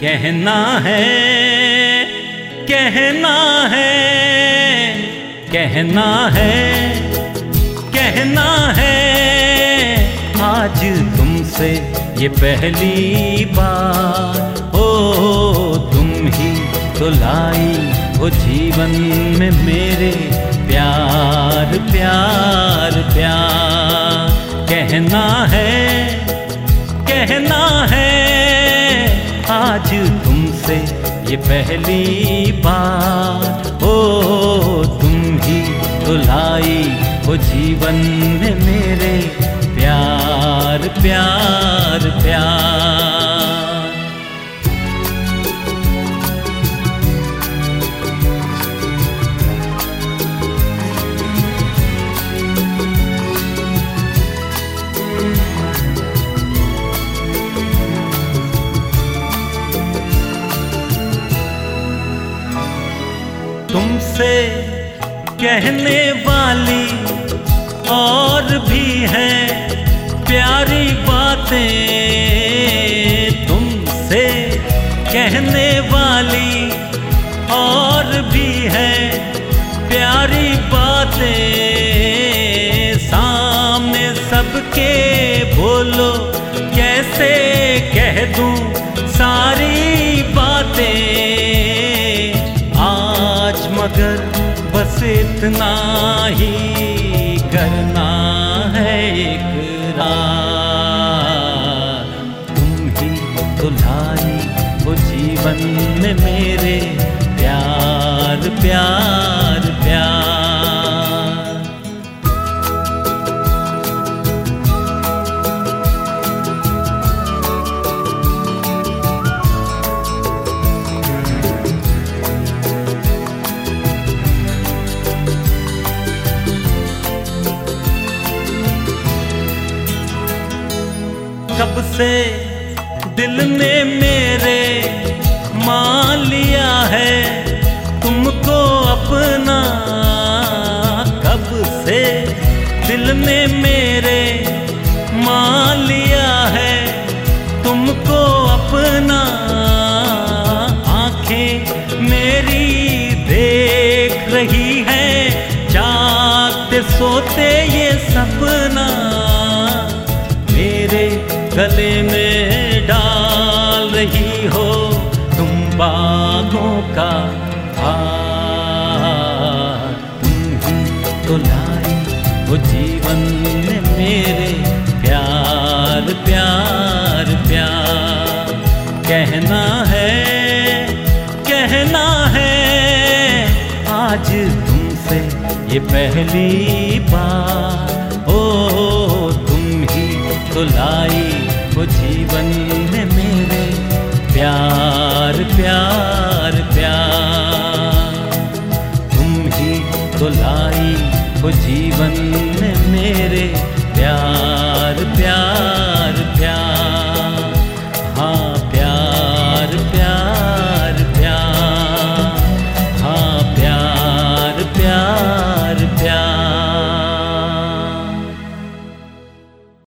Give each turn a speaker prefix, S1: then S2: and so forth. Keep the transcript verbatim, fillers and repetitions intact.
S1: कहना है, कहना है, कहना है, कहना है आज तुमसे ये पहली बार। ओ तुम ही तो लाई हो जीवन में मेरे प्यार प्यार प्यार। कहना है, कहना है आज तुमसे ये पहली बार। ओ तुम ही तो लाई हो जीवन में मेरे प्यार प्यार प्यार। तुमसे कहने वाली और भी हैं प्यारी बातें, तुमसे कहने वाली और भी हैं प्यारी बातें। सामने सबके बोलो कैसे कह दूं सारी बातें। आज मगर बस इतना ही करना है इकरार। तुम ही तो लाई हो जीवन में मेरे प्यार प्यार प्यार। कब से दिल ने मेरे मान लिया है तुमको अपना। कब से दिल ने मेरे मान लिया है तुमको अपना। आंखें मेरी देख रही हैं जागते सोते ये सपना। मेरे गले में डाल रही हो तुम बागों का हार। तुम ही तो लाई हो जीवन में मेरे प्यार प्यार प्यार। कहना है, कहना है आज तुमसे ये पहली बार। ओ तुम ही तो लाई वो जीवन में मेरे प्यार प्यार प्यार। तुम ही तो लाई वो जीवन में मेरे प्यार प्यार